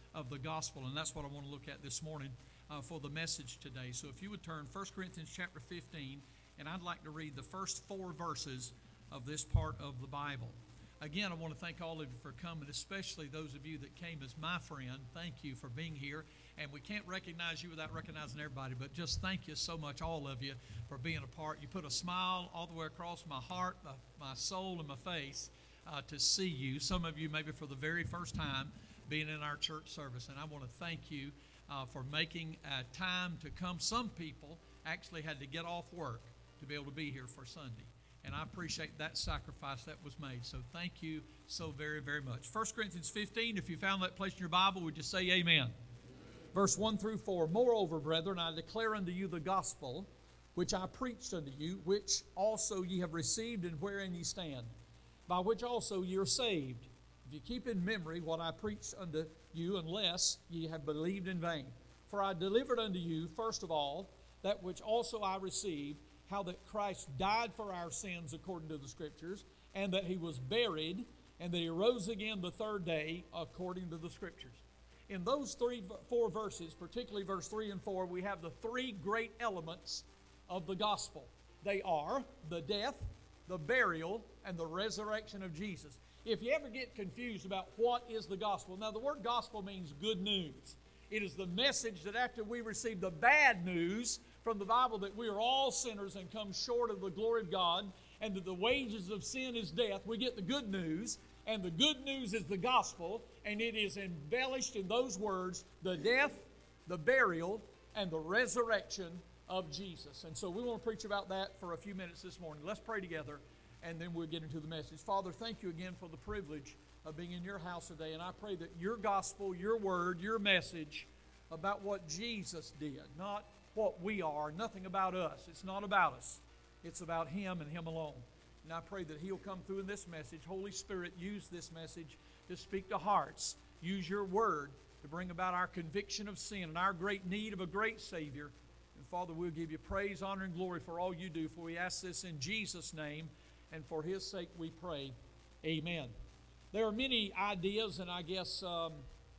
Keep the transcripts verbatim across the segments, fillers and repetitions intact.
of the gospel, and that's what I want to look at this morning uh, for the message today. So if you would turn First Corinthians chapter fifteen, and I'd like to read the first four verses of this part of the Bible. Again, I want to thank all of you for coming, especially those of you that came as my friend. Thank you for being here. And we can't recognize you without recognizing everybody, but just thank you so much, all of you, for being a part. You put a smile all the way across my heart, my, my soul, and my face uh, to see you. Some of you maybe for the very first time being in our church service. And I want to thank you uh, for making uh, time to come. Some people actually had to get off work to be able to be here for Sunday. And I appreciate that sacrifice that was made. So thank you so very, very much. First Corinthians fifteen, if you found that place in your Bible, would you say amen? Amen. Verse one through four, Moreover, brethren, I declare unto you the gospel, which I preached unto you, which also ye have received, and wherein ye stand, by which also ye are saved, if you keep in memory what I preached unto you, unless ye have believed in vain. For I delivered unto you, first of all, that which also I received, how that Christ died for our sins according to the Scriptures, and that he was buried, and that he rose again the third day according to the Scriptures. In those three, four verses, particularly verse three and four, we have the three great elements of the gospel. They are the death, the burial, and the resurrection of Jesus. If you ever get confused about what is the gospel, now the word gospel means good news. It is the message that after we receive the bad news from the Bible that we are all sinners and come short of the glory of God, and that the wages of sin is death, we get the good news, and the good news is the gospel, and it is embellished in those words, the death, the burial, and the resurrection of Jesus. And so we want to preach about that for a few minutes this morning. Let's pray together, and then we'll get into the message. Father, thank you again for the privilege of being in your house today, and I pray that your gospel, your word, your message about what Jesus did, not what we are, nothing about us. It's not about us. It's about him and him alone. And I pray that he'll come through in this message. Holy Spirit, use this message to speak to hearts. Use your word to bring about our conviction of sin and our great need of a great Savior. And Father, we'll give you praise, honor, and glory for all you do. For we ask this in Jesus' name, and for his sake we pray. Amen. There are many ideas and I guess um,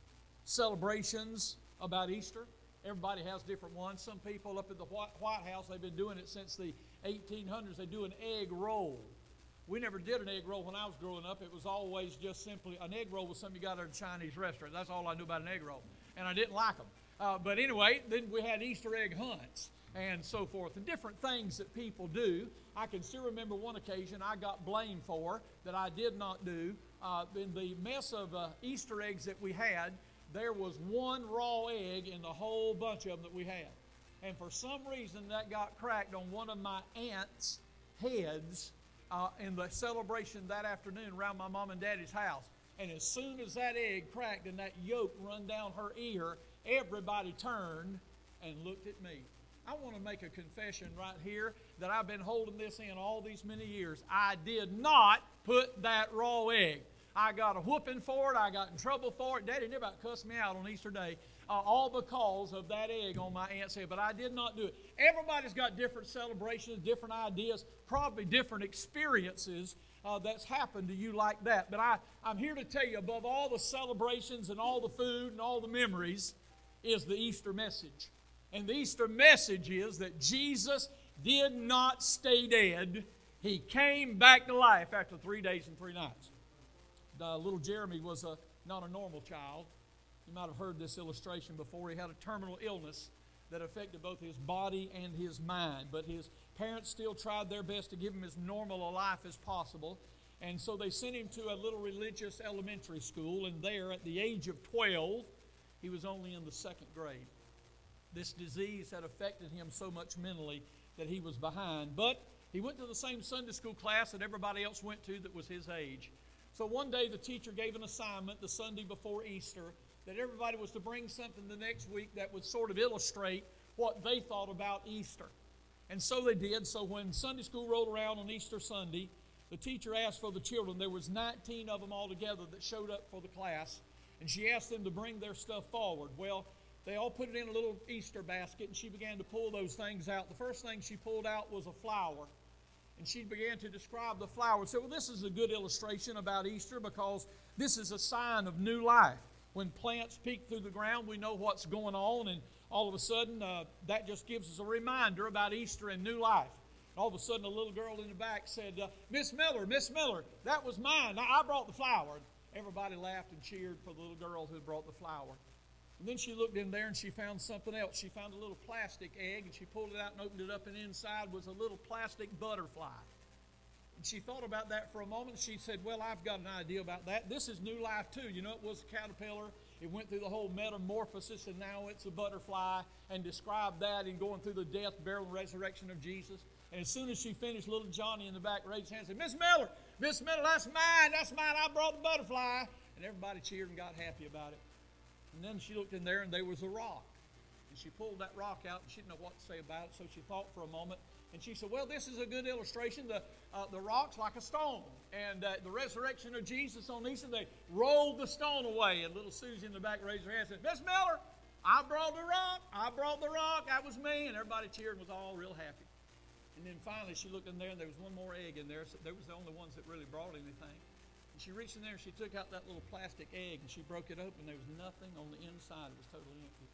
celebrations about Easter. Everybody has different ones. Some people up at the White House, they've been doing it since the eighteen hundreds. They do an egg roll. We never did an egg roll when I was growing up. It was always just simply, an egg roll was something you got at a Chinese restaurant. That's all I knew about an egg roll. And I didn't like them. Uh, but anyway, then we had Easter egg hunts and so forth, and different things that people do. I can still remember one occasion I got blamed for that I did not do. Uh, in the mess of uh, Easter eggs that we had, there was one raw egg in the whole bunch of them that we had. And for some reason, that got cracked on one of my aunt's heads uh, in the celebration that afternoon around my mom and daddy's house. And as soon as that egg cracked and that yolk run down her ear, everybody turned and looked at me. I want to make a confession right here that I've been holding this in all these many years. I did not put that raw egg. I got a whooping for it. I got in trouble for it. Daddy never cussed me out on Easter Day, uh, all because of that egg on my aunt's head. But I did not do it. Everybody's got different celebrations, different ideas, probably different experiences uh, that's happened to you like that. But I, I'm here to tell you, above all the celebrations and all the food and all the memories is the Easter message. And the Easter message is that Jesus did not stay dead. He came back to life after three days and three nights. Uh, little Jeremy was a, not a normal child. You might have heard this illustration before. He had a terminal illness that affected both his body and his mind. But his parents still tried their best to give him as normal a life as possible. And so they sent him to a little religious elementary school. And there, at the age of twelve, he was only in the second grade. This disease had affected him so much mentally that he was behind. But he went to the same Sunday school class that everybody else went to that was his age. So one day the teacher gave an assignment the Sunday before Easter that everybody was to bring something the next week that would sort of illustrate what they thought about Easter. And so they did. So when Sunday school rolled around on Easter Sunday, the teacher asked for the children. There was nineteen of them altogether that showed up for the class. And she asked them to bring their stuff forward. Well, they all put it in a little Easter basket, and she began to pull those things out. The first thing she pulled out was a flower. And she began to describe the flower. So, well, this is a good illustration about Easter because this is a sign of new life. When plants peek through the ground, we know what's going on, and all of a sudden, uh, that just gives us a reminder about Easter and new life. And all of a sudden, a little girl in the back said, uh, Miss Miller, Miss Miller, that was mine. I brought the flower. Everybody laughed and cheered for the little girl who brought the flower. And then she looked in there and she found something else. She found a little plastic egg, and she pulled it out and opened it up, and inside was a little plastic butterfly. And she thought about that for a moment. She said, well, I've got an idea about that. This is new life too. You know, it was a caterpillar. It went through the whole metamorphosis, and now it's a butterfly, and described that in going through the death, burial, and resurrection of Jesus. And as soon as she finished, little Johnny in the back raised his hand and said, Miss Miller, Miss Miller, that's mine, that's mine, I brought the butterfly. And everybody cheered and got happy about it. And then she looked in there, and there was a rock. And she pulled that rock out, and she didn't know what to say about it, so she thought for a moment. And she said, well, this is a good illustration. The, uh, the rock's like a stone. And uh, the resurrection of Jesus on Easter, they rolled the stone away. And little Susie in the back raised her hand and said, Miss Miller, I brought the rock. I brought the rock. That was me. And everybody cheered and was all real happy. And then finally she looked in there, and there was one more egg in there. So they was the only ones that really brought anything. And she reached in there and she took out that little plastic egg, and she broke it open. There was nothing on the inside. It was totally empty.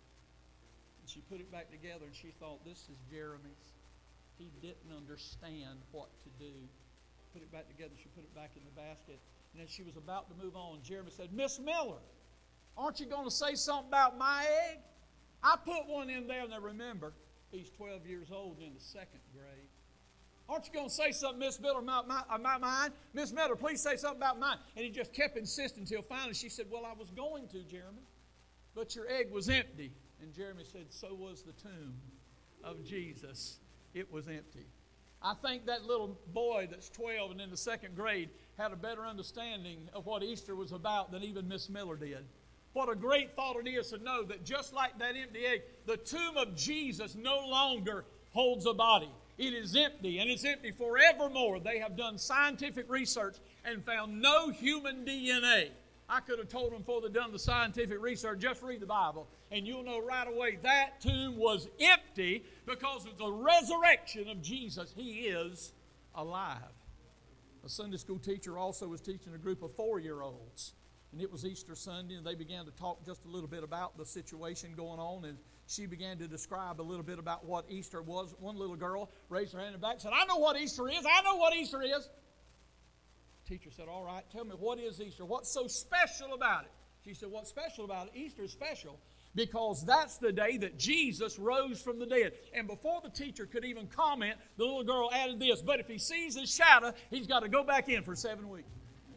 And she put it back together, and she thought, this is Jeremy's. He didn't understand what to do. Put it back together. She put it back in the basket. And as she was about to move on, Jeremy said, Miss Miller, aren't you going to say something about my egg? I put one in there. And they remember, he's twelve years old and in the second grade. Aren't you going to say something, Miss Miller, about, my, about mine? Miss Miller, please say something about mine. And he just kept insisting until finally she said, well, I was going to, Jeremy, but your egg was empty. And Jeremy said, so was the tomb of Jesus. It was empty. I think that little boy that's twelve and in the second grade had a better understanding of what Easter was about than even Miss Miller did. What a great thought it is to know that just like that empty egg, the tomb of Jesus no longer holds a body. It is empty, and it's empty forevermore. They have done scientific research and found no human D N A. I could have told them before they'd done the scientific research, just read the Bible, and you'll know right away that tomb was empty because of the resurrection of Jesus. He is alive. A Sunday school teacher also was teaching a group of four-year-olds, and it was Easter Sunday, and they began to talk just a little bit about the situation going on, and she began to describe a little bit about what Easter was. One little girl raised her hand in the back and said, I know what Easter is. I know what Easter is. Teacher said, all right, tell me, what is Easter? What's so special about it? She said, what's special about it? Easter is special because that's the day that Jesus rose from the dead. And before the teacher could even comment, the little girl added this, but if he sees his shadow, he's got to go back in for seven weeks.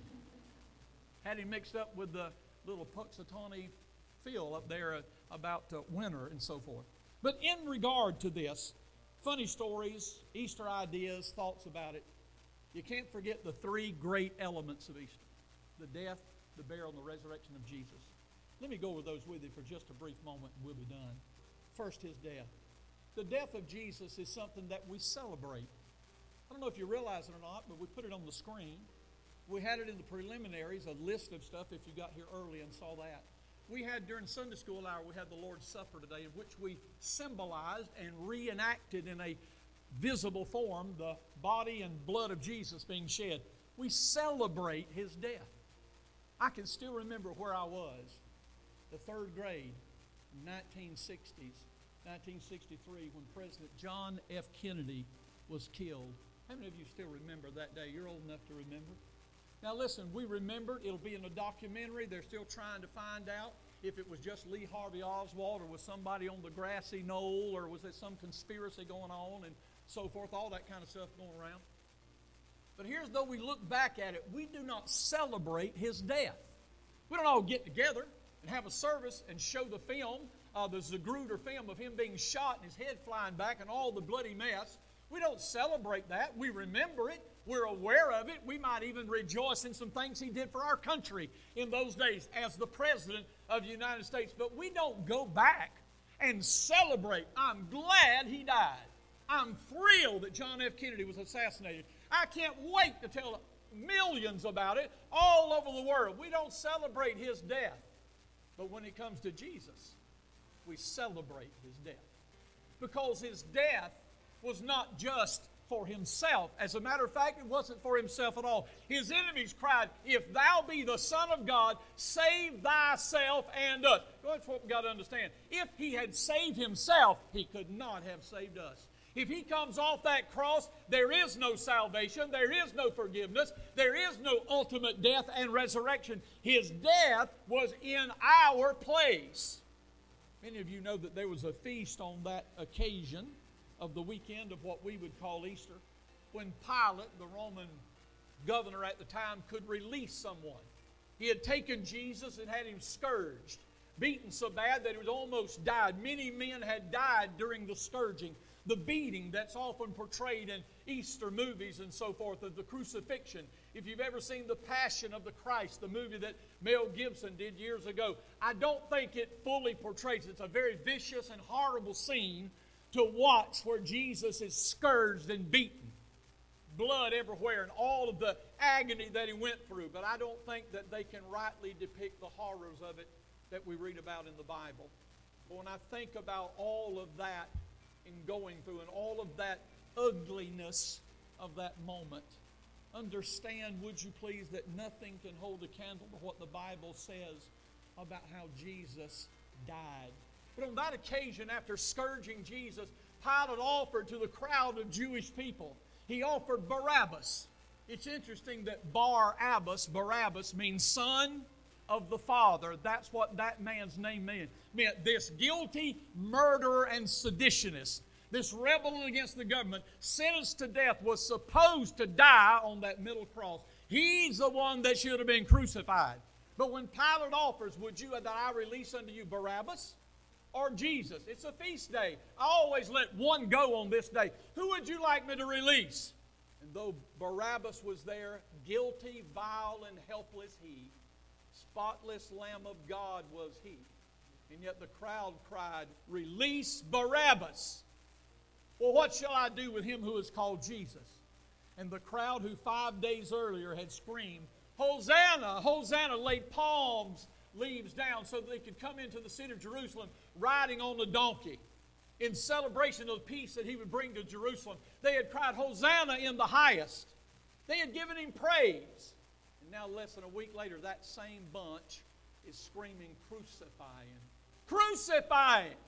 Had him mixed up with the little Punxsutawney Phil up there about uh, winter and so forth. But in regard to this, funny stories, Easter ideas, thoughts about it, you can't forget the three great elements of Easter: the death, the burial, and the resurrection of Jesus. Let me go over those with you for just a brief moment and we'll be done. First, his death. The death of Jesus is something that we celebrate. I don't know if you realize it or not, but we put it on the screen. We had it in the preliminaries, a list of stuff if you got here early and saw that. We had during Sunday school hour, we had the Lord's Supper today, in which we symbolized and reenacted in a visible form the body and blood of Jesus being shed. We celebrate his death. I can still remember where I was, the third grade, nineteen sixties, nineteen sixty-three, when President John F. Kennedy was killed. How many of you still remember that day? You're old enough to remember. Now listen, we remembered. It'll be in a documentary. They're still trying to find out if it was just Lee Harvey Oswald or was somebody on the grassy knoll or was there some conspiracy going on and so forth, all that kind of stuff going around. But here's, though we look back at it, we do not celebrate his death. We don't all get together and have a service and show the film, uh, the Zapruder film of him being shot and his head flying back and all the bloody mess. We don't celebrate that. We remember it. We're aware of it. We might even rejoice in some things he did for our country in those days as the President of the United States. But we don't go back and celebrate. I'm glad he died. I'm thrilled that John F. Kennedy was assassinated. I can't wait to tell millions about it all over the world. We don't celebrate his death. But when it comes to Jesus, we celebrate his death. Because his death was not just for himself. As a matter of fact, it wasn't for himself at all. His enemies cried, "If thou be the Son of God, save thyself and us." That's what we've got to understand. If he had saved himself, he could not have saved us. If he comes off that cross, there is no salvation, there is no forgiveness, there is no ultimate death and resurrection. His death was in our place. Many of you know that there was a feast on that occasion of the weekend of what we would call Easter, when Pilate, the Roman governor at the time, could release someone. He had taken Jesus and had him scourged, beaten so bad that he was almost died. Many men had died during the scourging. The beating that's often portrayed in Easter movies and so forth, of the crucifixion. If you've ever seen The Passion of the Christ, the movie that Mel Gibson did years ago, I don't think it fully portrays. It's a very vicious and horrible scene to watch, where Jesus is scourged and beaten. Blood everywhere and all of the agony that he went through. But I don't think that they can rightly depict the horrors of it that we read about in the Bible. But when I think about all of that in going through and all of that ugliness of that moment, understand, would you please, that nothing can hold a candle to what the Bible says about how Jesus died. But on that occasion, after scourging Jesus, Pilate offered to the crowd of Jewish people, he offered Barabbas. It's interesting that Bar-Abbas, Barabbas, means son of the Father. That's what that man's name meant. meant this guilty murderer and seditionist, this rebel against the government, sentenced to death, was supposed to die on that middle cross. He's the one that should have been crucified. But when Pilate offers, "Would you that I release unto you Barabbas or Jesus?" It's a feast day. I always let one go on this day. "Who would you like me to release?" And though Barabbas was there, guilty, vile, and helpless he, spotless Lamb of God was he. And yet the crowd cried, "Release Barabbas." Well, what shall I do with him who is called Jesus? And the crowd who five days earlier had screamed, "Hosanna, Hosanna," laid palms leaves down so that they could come into the city of Jerusalem riding on a donkey in celebration of the peace that he would bring to Jerusalem. They had cried, "Hosanna in the highest." They had given him praise. And now less than a week later, that same bunch is screaming, "Crucify him! Crucify him!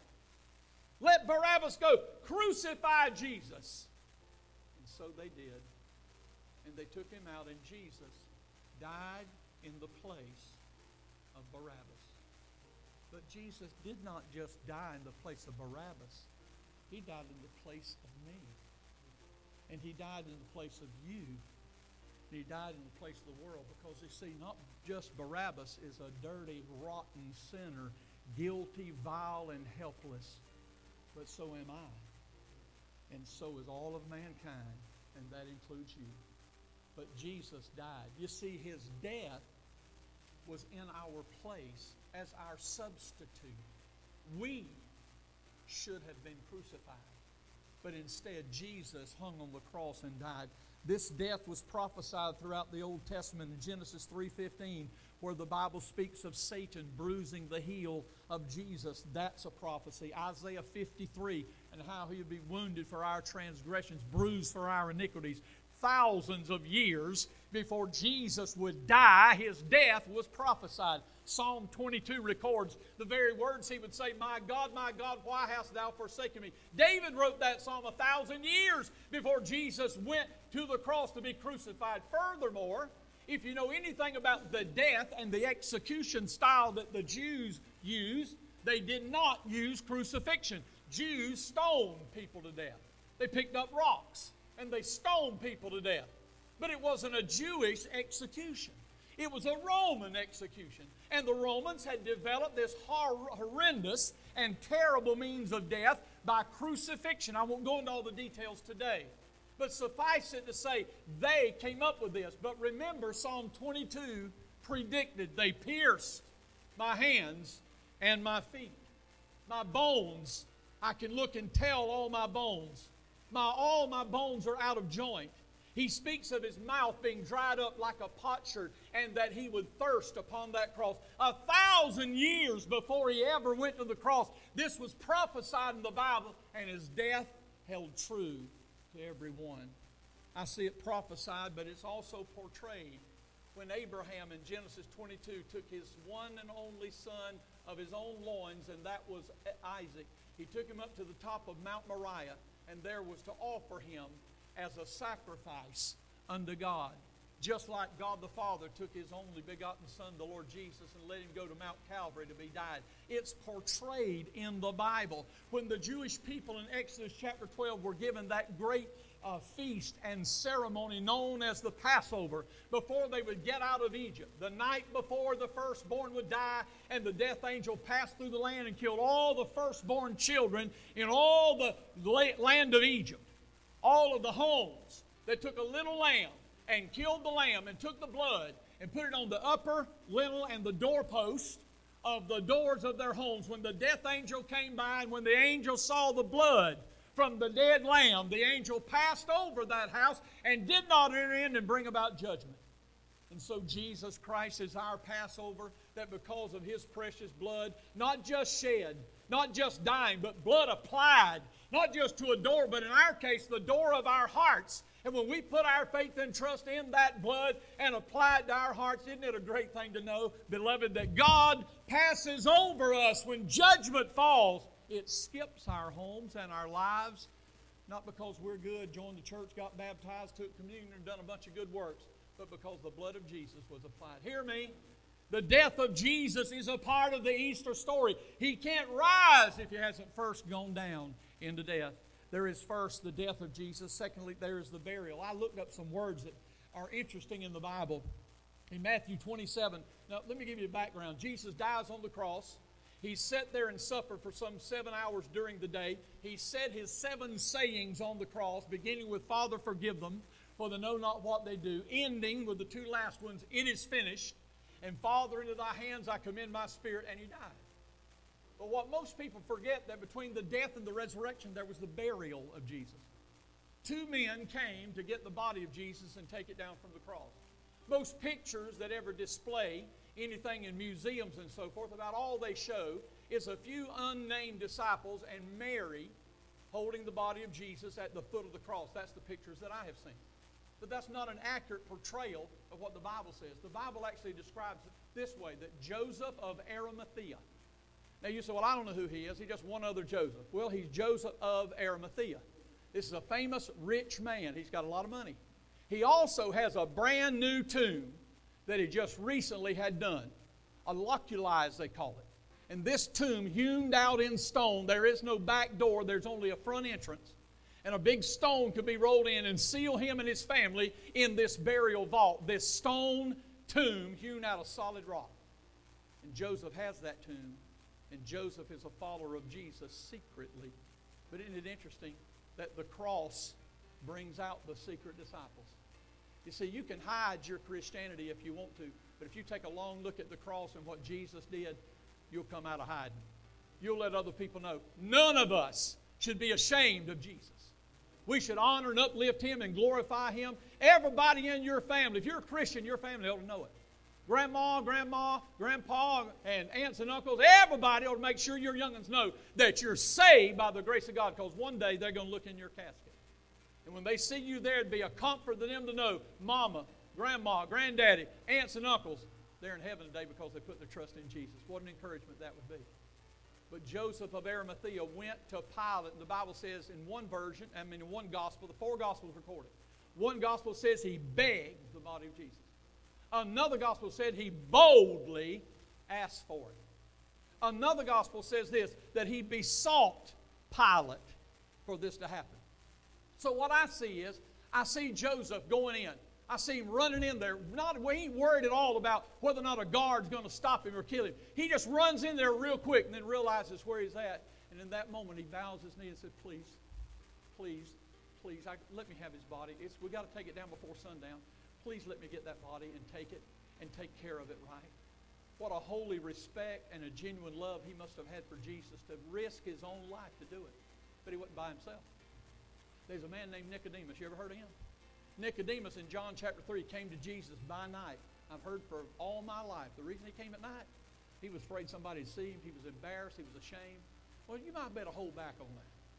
Let Barabbas go! Crucify Jesus!" And so they did. And they took him out, and Jesus died in the place of Barabbas. But Jesus did not just die in the place of Barabbas. He died in the place of me. And he died in the place of you. And he died in the place of the world. Because you see, not just Barabbas is a dirty, rotten sinner, guilty, vile, and helpless, but so am I. And so is all of mankind. And that includes you. But Jesus died. You see, his death was in our place as our substitute. We should have been crucified. But instead, Jesus hung on the cross and died. This death was prophesied throughout the Old Testament in Genesis three fifteen, where the Bible speaks of Satan bruising the heel of Jesus. That's a prophecy. Isaiah fifty-three, and how he would be wounded for our transgressions, bruised for our iniquities. Thousands of years before Jesus would die, his death was prophesied. Psalm twenty-two records the very words he would say, "My God, my God, why hast thou forsaken me?" David wrote that psalm a thousand years before Jesus went to the cross to be crucified. Furthermore, if you know anything about the death and the execution style that the Jews used, they did not use crucifixion. Jews stoned people to death. They picked up rocks and they stoned people to death. But it wasn't a Jewish execution. It was a Roman execution. And the Romans had developed this hor- horrendous and terrible means of death by crucifixion. I won't go into all the details today. But suffice it to say, they came up with this. But remember, Psalm twenty-two predicted, "They pierced my hands and my feet. My bones, I can look and tell all my bones. My, all my bones are out of joint." He speaks of his mouth being dried up like a potsherd, and that he would thirst upon that cross. A thousand years before he ever went to the cross, this was prophesied in the Bible, and his death held true to everyone. I see it prophesied, but it's also portrayed when Abraham in Genesis twenty-two took his one and only son of his own loins, and that was Isaac. He took him up to the top of Mount Moriah, and there was to offer him as a sacrifice unto God. Just like God the Father took His only begotten Son, the Lord Jesus, and let Him go to Mount Calvary to be died. It's portrayed in the Bible. When the Jewish people in Exodus chapter twelve were given that great uh, feast and ceremony known as the Passover, before they would get out of Egypt, the night before the firstborn would die, and the death angel passed through the land and killed all the firstborn children in all the land of Egypt, all of the homes. They took a little lamb and killed the lamb and took the blood and put it on the upper lintel and the doorpost of the doors of their homes. When the death angel came by and when the angel saw the blood from the dead lamb, the angel passed over that house and did not enter in and bring about judgment. And so Jesus Christ is our Passover, that because of His precious blood, not just shed, not just dying, but blood applied, not just to a door, but in our case, the door of our hearts. And when we put our faith and trust in that blood and apply it to our hearts, isn't it a great thing to know, beloved, that God passes over us when judgment falls? It skips our homes and our lives, not because we're good, joined the church, got baptized, took communion, and done a bunch of good works, but because the blood of Jesus was applied. Hear me. The death of Jesus is a part of the Easter story. He can't rise if He hasn't first gone down into death. There is first the death of Jesus. Secondly, there is the burial. I looked up some words that are interesting in the Bible. In Matthew twenty-seven, now let me give you a background. Jesus dies on the cross. He sat there and suffered for some seven hours during the day. He said His seven sayings on the cross, beginning with, Father, forgive them, for they know not what they do, ending with the two last ones, it is finished, and Father, into Thy hands I commend my spirit, and He died. But what most people forget, that between the death and the resurrection, there was the burial of Jesus. Two men came to get the body of Jesus and take it down from the cross. Most pictures that ever display anything in museums and so forth, about all they show is a few unnamed disciples and Mary holding the body of Jesus at the foot of the cross. That's the pictures that I have seen. But that's not an accurate portrayal of what the Bible says. The Bible actually describes it this way, that Joseph of Arimathea. Now you say, well, I don't know who he is. He's just one other Joseph. Well, he's Joseph of Arimathea. This is a famous rich man. He's got a lot of money. He also has a brand new tomb that he just recently had done. A loculize, they call it. And this tomb, hewn out in stone, there is no back door. There's only a front entrance. And a big stone could be rolled in and seal him and his family in this burial vault, this stone tomb hewn out of solid rock. And Joseph has that tomb. And Joseph is a follower of Jesus secretly. But isn't it interesting that the cross brings out the secret disciples? You see, you can hide your Christianity if you want to, but if you take a long look at the cross and what Jesus did, you'll come out of hiding. You'll let other people know. None of us should be ashamed of Jesus. We should honor and uplift Him and glorify Him. Everybody in your family, if you're a Christian, your family ought to know it. Grandma, grandma, grandpa, and aunts and uncles, everybody ought to make sure your young'uns know that you're saved by the grace of God, because one day they're going to look in your casket. And when they see you there, it'd be a comfort to them to know mama, grandma, granddaddy, aunts and uncles, they're in heaven today because they put their trust in Jesus. What an encouragement that would be. But Joseph of Arimathea went to Pilate. The Bible says in one version, I mean in one gospel, the four gospels recorded. One gospel says he begged the body of Jesus. Another gospel said he boldly asked for it. Another gospel says this, that he besought Pilate for this to happen. So what I see is, I see Joseph going in. I see him running in there. Not, he ain't worried at all about whether or not a guard's going to stop him or kill him. He just runs in there real quick and then realizes where he's at. And in that moment, he bows his knee and says, please, please, please, I, let me have his body. It's, we got to take it down before sundown. Please let me get that body and take it and take care of it right. What a holy respect and a genuine love he must have had for Jesus to risk his own life to do it. But he wasn't by himself. There's a man named Nicodemus. You ever heard of him? Nicodemus in John chapter three came to Jesus by night. I've heard for all my life. The reason he came at night, he was afraid somebody would see him. He was embarrassed. He was ashamed. Well, you might better hold back on that.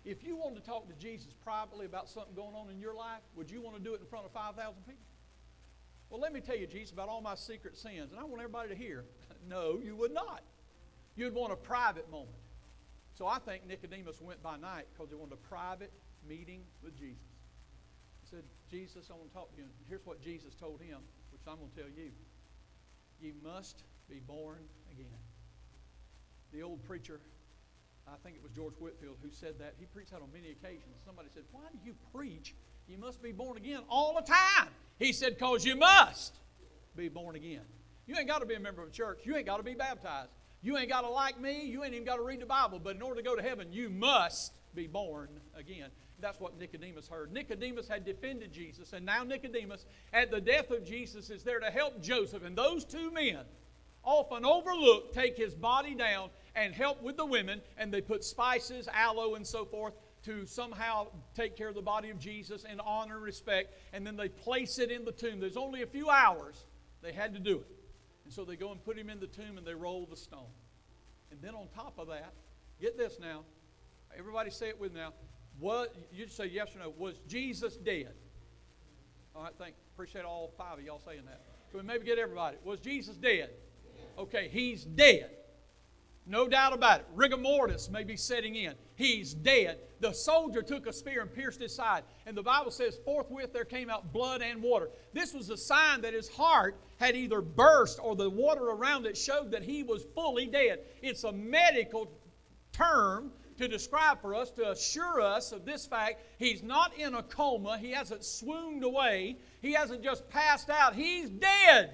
If you wanted to talk to Jesus privately about something going on in your life, would you want to do it in front of five thousand people? Well, let me tell you, Jesus, about all my secret sins, and I want everybody to hear. No, you would not. You'd want a private moment. So I think Nicodemus went by night because he wanted a private meeting with Jesus. He said, Jesus, I want to talk to you. And here's what Jesus told him, which I'm going to tell you. You must be born again. The old preacher, I think it was George Whitefield who said that. He preached that on many occasions. Somebody said, why do you preach you must be born again all the time? He said, because you must be born again. You ain't got to be a member of a church. You ain't got to be baptized. You ain't got to like me. You ain't even got to read the Bible. But in order to go to heaven, you must be born again. That's what Nicodemus heard. Nicodemus had defended Jesus, and now Nicodemus, at the death of Jesus, is there to help Joseph. And those two men, often overlooked, take his body down and help with the women, and they put spices, aloe, and so forth to somehow take care of the body of Jesus in honor and respect, and then they place it in the tomb. There's only a few hours they had to do it. And so they go and put him in the tomb and they roll the stone. And then on top of that, get this now, everybody say it with me now, what, you say yes or no, was Jesus dead? All right, thank, appreciate all five of y'all saying that. Can we maybe get everybody? Was Jesus dead? Okay, he's dead. No doubt about it. Rigor mortis may be setting in. He's dead. The soldier took a spear and pierced his side. And the Bible says, forthwith there came out blood and water. This was a sign that his heart had either burst or the water around it showed that he was fully dead. It's a medical term to describe for us, to assure us of this fact. He's not in a coma. He hasn't swooned away. He hasn't just passed out. He's dead.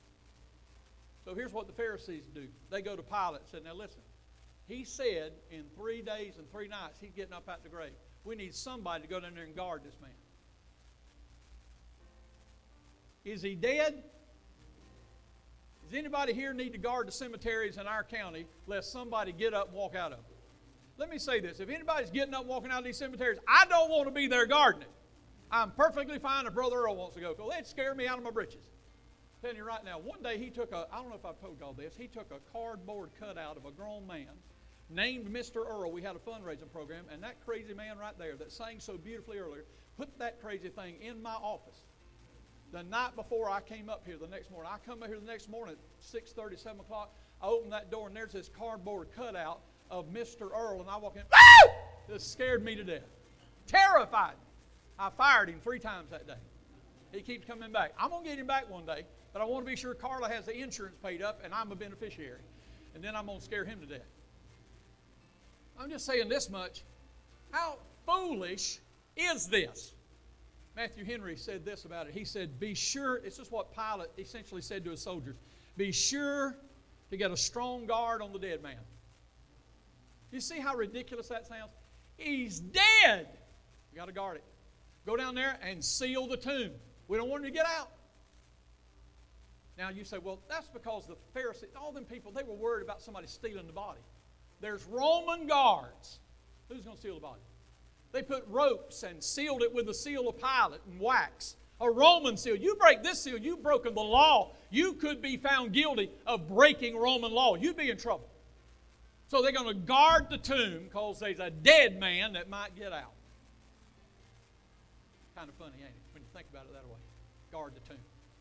So here's what the Pharisees do. They go to Pilate and said, now listen, he said in three days and three nights he's getting up out the grave. We need somebody to go down there and guard this man. Is he dead? Does anybody here need to guard the cemeteries in our county lest somebody get up and walk out of them? Let me say this. If anybody's getting up and walking out of these cemeteries, I don't want to be there guarding it. I'm perfectly fine if Brother Earl wants to go. They'd scare me out of my britches. I'm telling you right now, one day he took a, I don't know if I've told y'all this, he took a cardboard cutout of a grown man named Mister Earl. We had a fundraising program, and that crazy man right there that sang so beautifully earlier put that crazy thing in my office. The night before I came up here the next morning, I come up here the next morning at six thirty, seven o'clock, I open that door, and there's this cardboard cutout of Mister Earl, and I walk in, woo! It scared me to death. Terrified. I fired him three times that day. He keeps coming back. I'm going to get him back one day, but I want to be sure Carla has the insurance paid up and I'm a beneficiary. And then I'm going to scare him to death. I'm just saying this much. How foolish is this? Matthew Henry said this about it. He said, be sure, this is what Pilate essentially said to his soldiers, be sure to get a strong guard on the dead man. You see how ridiculous that sounds? He's dead. You got to guard it. Go down there and seal the tomb. We don't want him to get out. Now you say, well, that's because the Pharisees, all them people, they were worried about somebody stealing the body. There's Roman guards. Who's going to steal the body? They put ropes and sealed it with the seal of Pilate and wax. A Roman seal. You break this seal, you've broken the law. You could be found guilty of breaking Roman law. You'd be in trouble. So they're going to guard the tomb because there's a dead man that might get out. Kind of funny, ain't it, when you think about it that way? Guard the tomb.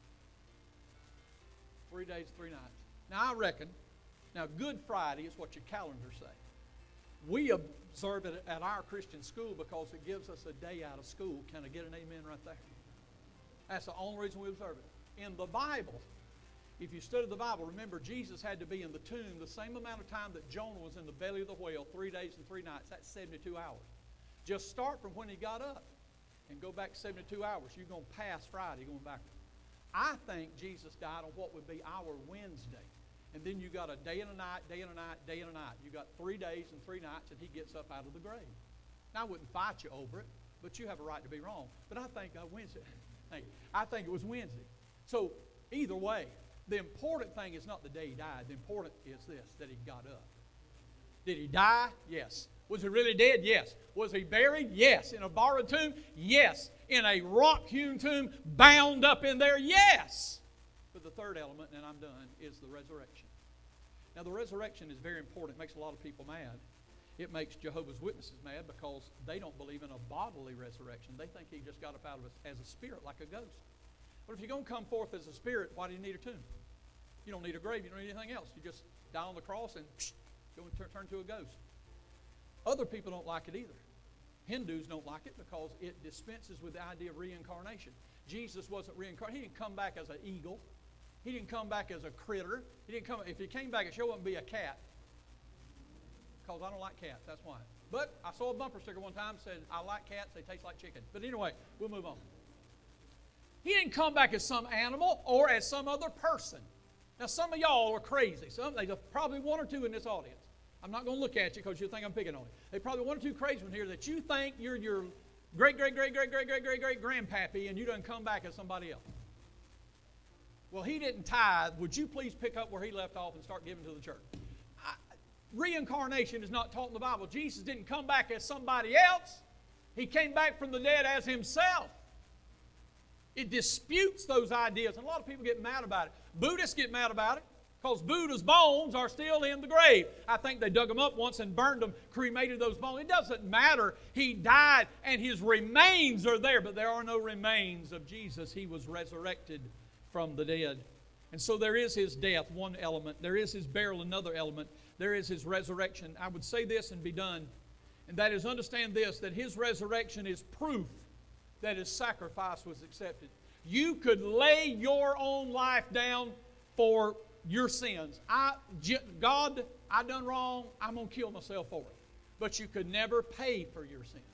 Three days, three nights. Now I reckon, now Good Friday is what your calendars say. We observe it at our Christian school because it gives us a day out of school. Can I get an amen right there? That's the only reason we observe it. In the Bible, if you study the Bible, remember Jesus had to be in the tomb the same amount of time that Jonah was in the belly of the whale, three days and three nights. That's seventy-two hours. Just start from when he got up and go back seventy-two hours. You're going to pass Friday going backwards. I think Jesus died on what would be our Wednesday. And then you got a day and a night, day and a night, day and a night. You got three days and three nights, and he gets up out of the grave. Now, I wouldn't fight you over it, but you have a right to be wrong. But I think uh, Wednesday, I think it was Wednesday. So either way, the important thing is not the day he died. The important is this, that he got up. Did he die? Yes. Was he really dead? Yes. Was he buried? Yes. In a borrowed tomb? Yes. In a rock-hewn tomb, bound up in there? Yes. But the third element, and I'm done, is the resurrection. Now, the resurrection is very important. It makes a lot of people mad. It makes Jehovah's Witnesses mad because they don't believe in a bodily resurrection. They think he just got up out of a, as a spirit, like a ghost. But if you're going to come forth as a spirit, why do you need a tomb? You don't need a grave. You don't need anything else. You just die on the cross and psh, go and turn, turn to a ghost. Other people don't like it either. Hindus don't like it because it dispenses with the idea of reincarnation. Jesus wasn't reincarnated. He didn't come back as an eagle. He didn't come back as a critter. He didn't come. If he came back, it sure wouldn't be a cat. Because I don't like cats, that's why. But I saw a bumper sticker one time that said, I like cats, they taste like chicken. But anyway, we'll move on. He didn't come back as some animal or as some other person. Now, some of y'all are crazy. Some, there's probably one or two in this audience. I'm not going to look at you because you think I'm picking on you. There's probably one or two crazy ones here that you think you're your great, great, great, great, great, great, great, great grandpappy and you done come back as somebody else. Well, he didn't tithe. Would you please pick up where he left off and start giving to the church? Reincarnation is not taught in the Bible. Jesus didn't come back as somebody else. He came back from the dead as himself. It disputes those ideas, and a lot of people get mad about it. Buddhists get mad about it because Buddha's bones are still in the grave. I think they dug them up once and burned them, cremated those bones. It doesn't matter. He died, and his remains are there, but there are no remains of Jesus. He was resurrected from the dead. And so there is his death, one element. There is his burial, another element. There is his resurrection. I would say this and be done. And that is, understand this, that his resurrection is proof that his sacrifice was accepted. You could lay your own life down for your sins. I, God, I done wrong. I'm going to kill myself for it. But you could never pay for your sin.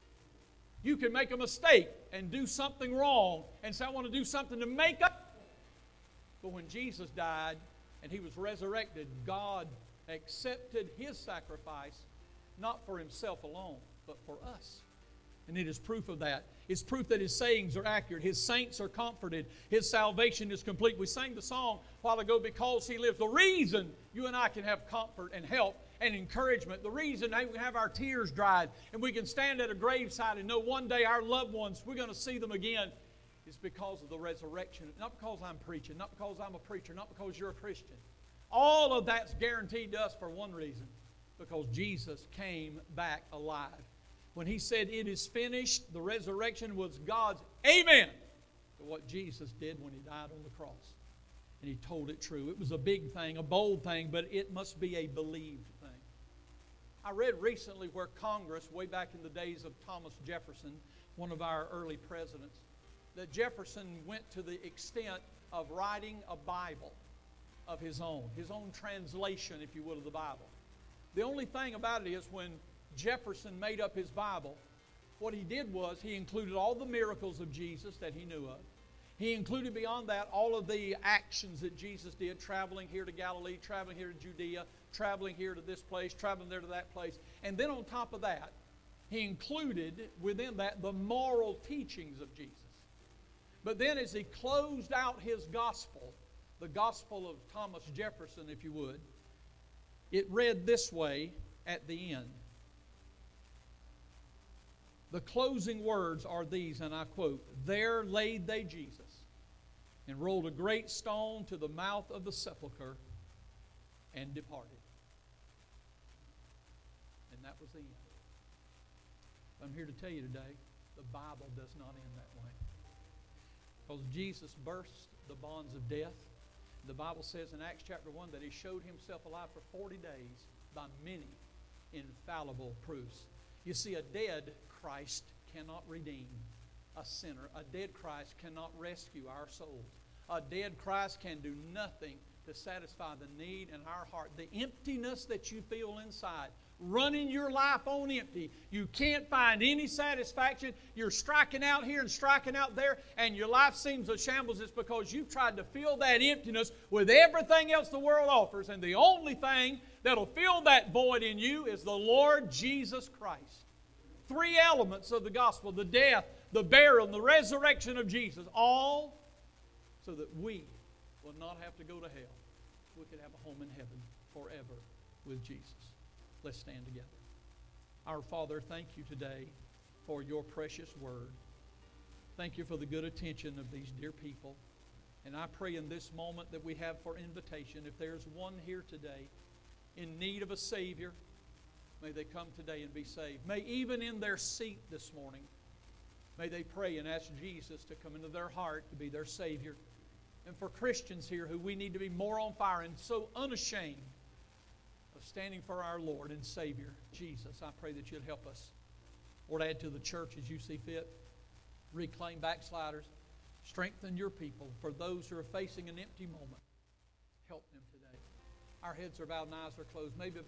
You can make a mistake and do something wrong and say, I want to do something to make up. But when Jesus died and he was resurrected, God accepted his sacrifice, not for himself alone, but for us. And it is proof of that. It's proof that his sayings are accurate. His saints are comforted. His salvation is complete. We sang the song a while ago, Because He Lives. The reason you and I can have comfort and help and encouragement, the reason we can have our tears dried and we can stand at a graveside and know one day our loved ones, we're going to see them again, is because of the resurrection. Not because I'm preaching, not because I'm a preacher, not because you're a Christian. All of that's guaranteed to us for one reason, because Jesus came back alive. When he said, it is finished, the resurrection was God's amen to what Jesus did when he died on the cross. And he told it true. It was a big thing, a bold thing, but it must be a believed thing. I read recently where Congress, way back in the days of Thomas Jefferson, one of our early presidents, that Jefferson went to the extent of writing a Bible of his own, his own translation, if you will, of the Bible. The only thing about it is when Jefferson made up his Bible, what he did was he included all the miracles of Jesus that he knew of. He included beyond that all of the actions that Jesus did, traveling here to Galilee, traveling here to Judea, traveling here to this place, traveling there to that place. And then on top of that, he included within that the moral teachings of Jesus. But then as he closed out his gospel, the gospel of Thomas Jefferson, if you would, it read this way at the end. The closing words are these, and I quote, there laid they Jesus, and rolled a great stone to the mouth of the sepulchre, and departed. And that was the end. I'm here to tell you today, the Bible does not end that way. Because Jesus burst the bonds of death. The Bible says in Acts chapter one that he showed himself alive for forty days by many infallible proofs. You see, a dead Christ cannot redeem a sinner. A dead Christ cannot rescue our souls. A dead Christ can do nothing to satisfy the need in our heart. The emptiness that you feel inside, running your life on empty. You can't find any satisfaction. You're striking out here and striking out there, and your life seems a shambles. It's because you've tried to fill that emptiness with everything else the world offers, and the only thing that'll fill that void in you is the Lord Jesus Christ. Three elements of the gospel: the death, the burial, and the resurrection of Jesus, all so that we will not have to go to hell. We could have a home in heaven forever with Jesus. Let's stand together. Our Father, thank you today for your precious word. Thank you for the good attention of these dear people. And I pray in this moment that we have for invitation, if there's one here today in need of a Savior, may they come today and be saved. May even in their seat this morning, may they pray and ask Jesus to come into their heart to be their Savior. And for Christians here who we need to be more on fire and so unashamed of standing for our Lord and Savior, Jesus, I pray that you'd help us. Lord, add to the church as you see fit. Reclaim backsliders. Strengthen your people. For those who are facing an empty moment, help them today. Our heads are bowed and eyes are closed. Maybe